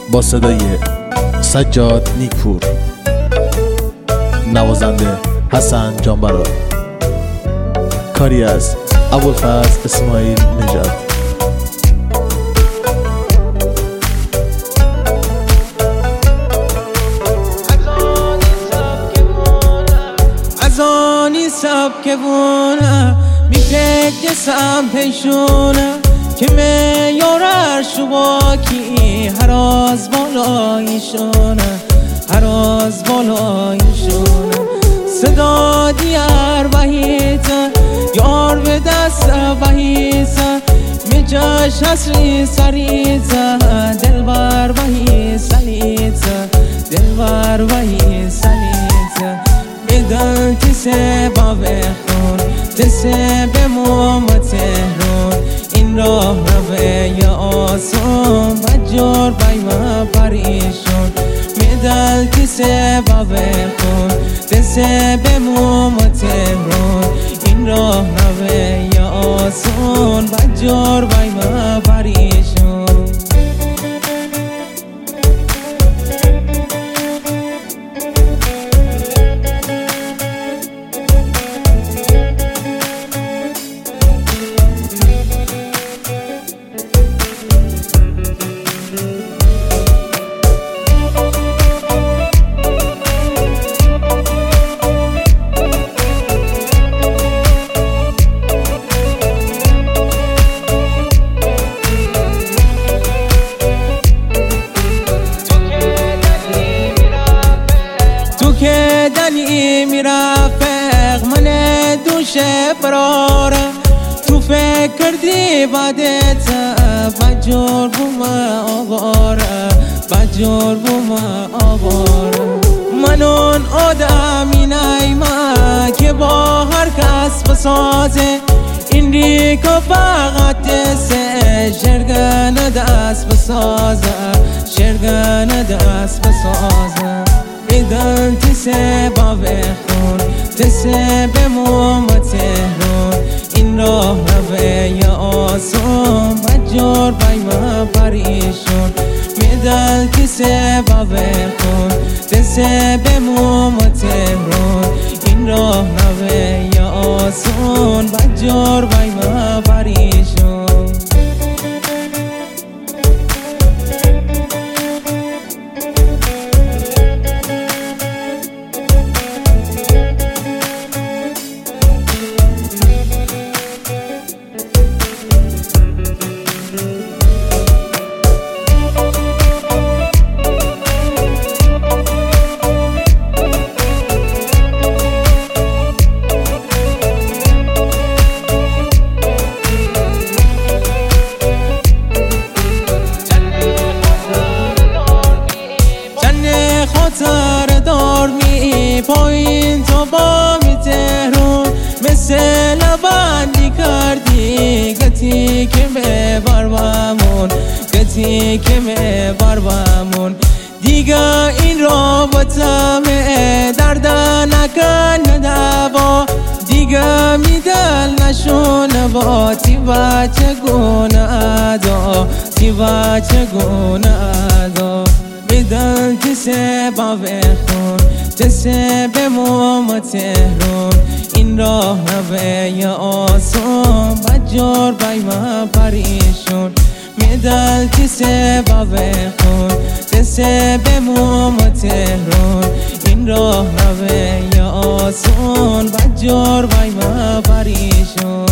با صدای سجاد نیکپور، نوازنده حسن جانبرا، کاری از ابوالفضل اسماعیل نژاد. از آنی سبکبونه میپک سم پیشونه که میاره شباکی هر از بالایشونه، هر از بالایشونه. صدا دیار بهیته یار به دست بهیته میجاش حسری سریته دلبر بهی سلیته، دلبر بهی سلیته. میدن تیسه با بخون تیسه به موم تهرون این راه روه یا آسون بجور بیمه پریشون. میدن تیسه با بخون تیسه به موم تهرون این راه روه یا آسون بجور بیمه پریشون. که دلی میرفق من دوشه براره تو فکر کردی بعدت بجور بوم آواره، بجور بوم آواره. من اون آدمی نیمه که با هر کس بسازه این ریکو فقط دسته شرگن دست بسازه، شرگن دست بسازه. میدن تیسه با بخون تیسه به موم تهرون این راه روه یا آسون بجور بیمه پریشون. میدن تیسه با بخون تیسه به موم تهرون این راه روه یا آسون بجور بیمه پریشون. خاطر دار می پایین تو با می تهرون مثل لبندی کردی گتی که ببر بمون، گتی که ببر بمون. دیگه این رابطمه درد نکن دوا دیگه میدل نشونه با تی بچه گونه ادا، تی بچه گونه ادا. میدن تیسه با بخون تیسه به موم تهرون این راه روه یا آسون بجور بیمه پریشون. میدن تیسه با بخون تیسه به موم تهرون این راه روه یا آسون بجور بیمه پریشون.